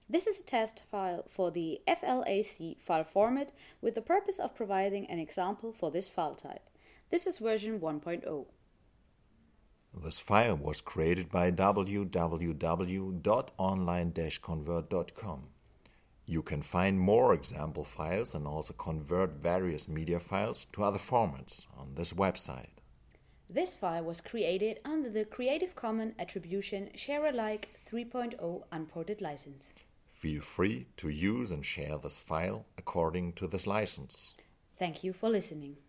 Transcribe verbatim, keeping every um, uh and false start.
This is a test file for the F L A C file format with the purpose of providing an example for this file type. This is version one point oh. This file was created by w w w dot online dash convert dot com. You can find more example files and also convert various media files to other formats on this website. This file was created under the Creative Commons Attribution Share Alike three point oh Unported license. Feel free to use and share this file according to this license. Thank you for listening.